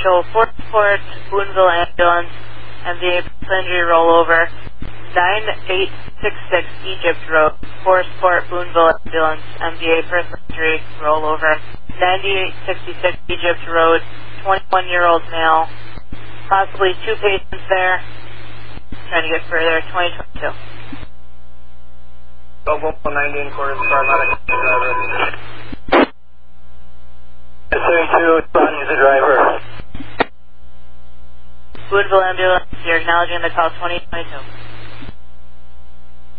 show Fort Boonville ambulance, MVA personal injury rollover, 9866 Egypt Road, Fort Boonville ambulance, MVA personal injury rollover, 9866 Egypt Road, 21-year-old male, possibly 2 patients there, trying to get further, 2022. Global 19 quarters paramedic driver. 32, Ron is the driver. Boonville ambulance, you're acknowledging the call 2022.